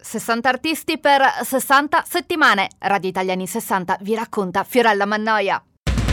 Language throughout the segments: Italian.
60 artisti per 60 settimane. Radio Italia anni 60 vi racconta Fiorella Mannoia.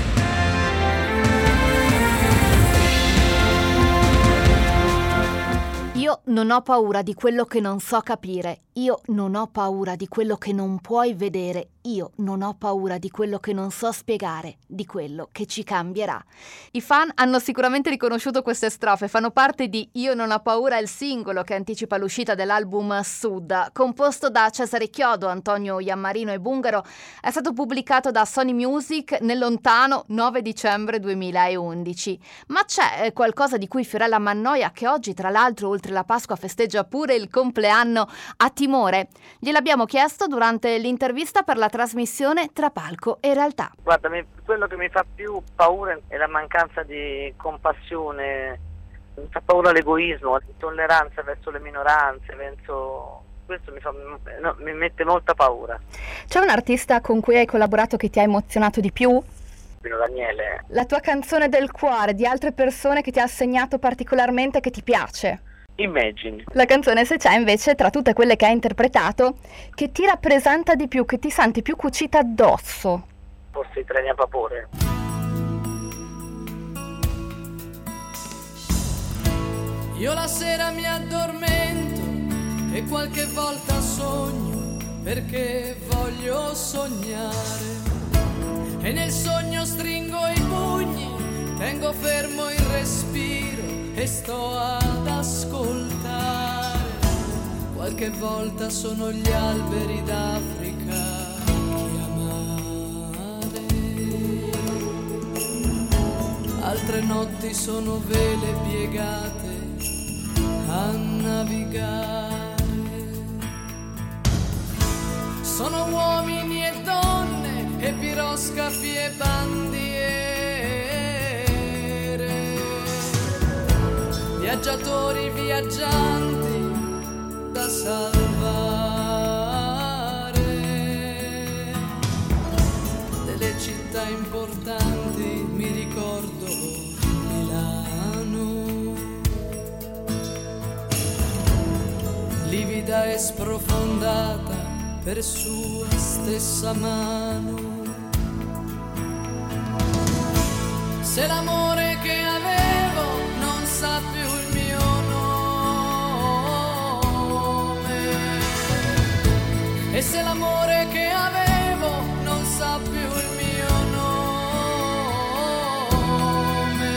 Io non ho paura di quello che non so capire, io non ho paura di quello che non puoi vedere, io non ho paura di quello che non so spiegare, di quello che ci cambierà. I fan hanno sicuramente riconosciuto queste strofe, fanno parte di Io non ho paura, il singolo che anticipa l'uscita dell'album Sud. Composto da Cesare Chiodo, Antonio Iammarino e Bungaro, è stato pubblicato da Sony Music nel lontano 9 dicembre 2011. Ma c'è qualcosa di cui Fiorella Mannoia, che oggi tra l'altro oltre la Pasqua festeggia pure il compleanno, ha timore? Gliel'abbiamo chiesto durante l'intervista per la trasmissione Tra palco e realtà. Guarda, quello che mi fa più paura è la mancanza di compassione, mi fa paura l'egoismo, l'intolleranza verso le minoranze, questo mi mette molta paura. C'è un artista con cui hai collaborato che ti ha emozionato di più? Daniele. La tua canzone del cuore, di altre persone che ti ha segnato particolarmente, che ti piace? Imagine. La canzone, se c'è, invece, tra tutte quelle che hai interpretato, che ti rappresenta di più, che ti senti più cucita addosso? Forse I treni a vapore. Io la sera mi addormento e qualche volta sogno perché voglio sognare. E nel sogno stringo i pugni, tengo fermo il respiro e sto ad ascoltare. Qualche volta sono gli alberi d'Africa chiamare. Altre notti sono vele piegate a navigare. Sono uomini e donne e piroscafi e bandiere, viaggiatori viaggianti da salvare. Delle città importanti mi ricordo Milano, livida e sprofondata per sua stessa mano. Se l'amore che avevo non sa più il mio nome, e se l'amore che avevo non sa più il mio nome,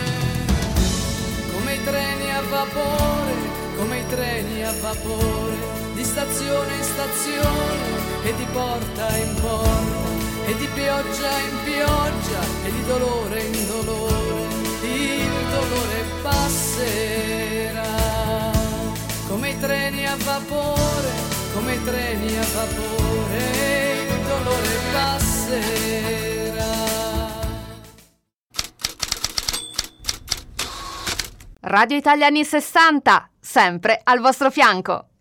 come i treni a vapore, come i treni a vapore, di stazione in stazione e di porta in porta, e di pioggia in pioggia e di dolore in dolore, il dolore passerà. Come i treni a vapore, come i treni a vapore, il dolore passerà. Radio Italia anni 60, sempre al vostro fianco.